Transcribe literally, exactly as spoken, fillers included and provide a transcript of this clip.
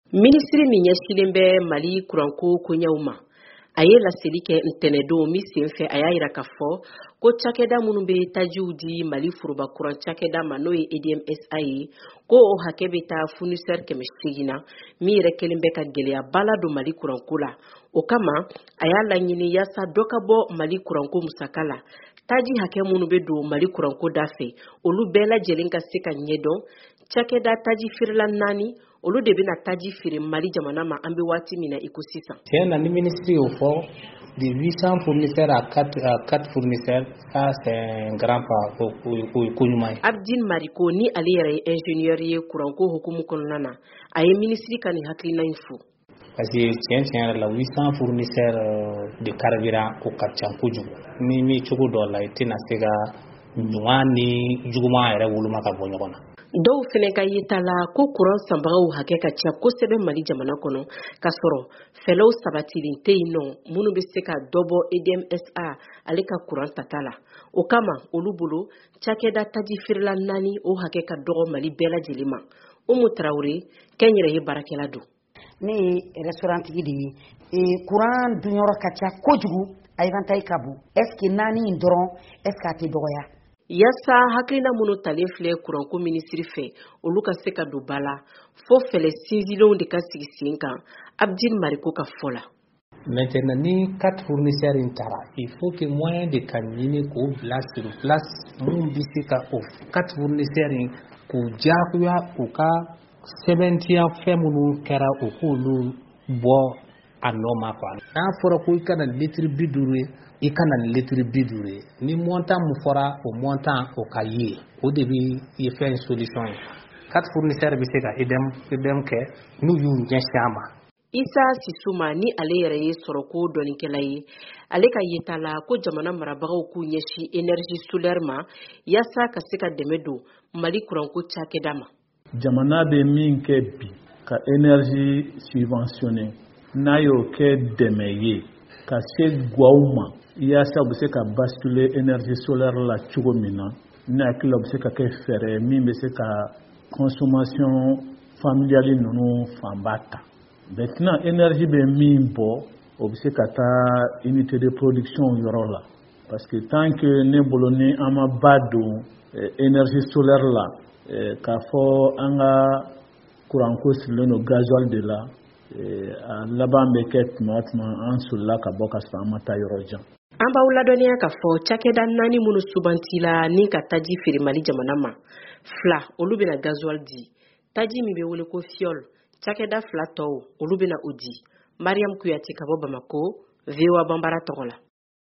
Ministre min ɲɛsilen bɛ Mali kuranko koɲɛw ma a ye laseli kɛ ntɛnɛndon min senfɛ a y'a yira k'a fɔ ko cakɛda minnu bɛ tajiw di Mali foroba kuran cakɛda ma n'o ye E D M S A ye ko o hakɛ bɛ taa fournisseur kɛmɛ seegin na min yɛrɛ kɛlen bɛ ka gɛlɛya bala don Mali kuranko la. O kama a y'a laɲini yaasa dɔ ka bɔ Mali kuranko musaka la. Taji hakɛ minnu bɛ don Mali kuranko da fɛ olu bɛɛ lajɛlen ka se ka ɲɛdɔn. Cakɛda taji feerela naani olu de bɛna taji feere Mali jamana ma an bɛ waati min na i ko sisan. Tiɲɛ na ni ministre y'o fɔ de huit cents fournisseurs à quatre fournisseurs, ça c'est un grand pas ko ɲuman ye. Abdin Mariko ni ale yɛrɛ ye ingénieur ye kuranko hukumu kɔnɔna na a ye ministre ka nin hakilina in fo. Parce que tiɲɛ tiɲɛ yɛrɛ la huit cents fournisseurs de carburant o ka ca kojugu ni mi cogo dɔ la i tɛna se ka ɲuman ni juguman yɛrɛ woloma ka bɔ ɲɔgɔn na. Dɔw fɛnɛ ka yita la ko kuran sanbagaw hakɛ ka ca kosɛbɛ Mali jamana kɔnɔ ka sɔrɔ fɛlɛw sabatilen tɛ yen nɔ minnu bɛ se ka dɔ bɔ E D M S A ale ka kuran tata la. O kama olu bolo cakɛda taji feerela naani o hakɛ ka dɔgɔ Mali bɛɛ lajɛlen ma. Umu Tarawele kɛnyɛrɛye baarakɛla don. Ne ye restaurant tigi de ye. E kuran dunyɔrɔ ka ca kojugu a yi ta i ka bon. Est ce que naani in dɔrɔn est ce que a tɛ dɔgɔya? Yasa hakilina minnu talen filɛ kuranko ministre fɛ olu ka se ka don ba la fo fɛlɛ sinzilenw de ka sigi sen kan Abdin Mariko ka fɔ la. Maintenant ni quatre fournisseurs in taara il faut que moyen de ka ɲini k'o bila sur place mun bɛ se ka o quatre fournisseurs in k'u diyagoya u ka sɛbɛntiya fɛn minnu kɛra u k'olu bɔ a nɔ ma quoi. N'a fɔra ko i kana litre bi duuru ye i kana litre bi duuru ye ni montant mun fɔra o montant o ka ye o de bɛ i fɛn solution ye. Quatre fournisseurs bɛ se ka E D M kɛ n'u y'u ɲɛsin a ma. Isa Sisuma ni ale yɛrɛ ye sɔrɔko dɔnikɛla ye ale ka yeta la ko jamana marabagaw k'u ɲɛsin énergie solaire ma yaasa ka se ka dɛmɛ don Mali kuranko cakɛda ma. Jamana bɛ min kɛ bi ka énergie subventionner n'a y'o kɛ dɛmɛ ye ka se guwaw ma yaasa u bɛ se ka basculer énergie solaire la cogo min na ne hakili la u bɛ se ka kɛ fɛɛrɛ min bɛ se ka consommation familiale ninnu fanba ta. Maintenant énergie bɛ min bɔ o bɛ se ka taa unité de production yɔrɔ la parce que tant que ne bolo ni an ma ba don énergie solaire la k'a fɔ an ka kuranko sirilen don gasoil de la a laban bɛ kɛ tuma tuma an solila ka bɔ ka sɔrɔ an ma taa yɔrɔ jan. An b'aw ladɔnniya k'a fɔ cakɛda naani minnu subantila ni ka taji feere Mali jamana ma fila olu bɛna gasoil di taji min bɛ wele ko fiole cakɛda fila tɔw olu bɛna o di. Mariam Kuyate ka bɔ Bamako, V O A Bambara tɔgɔ la.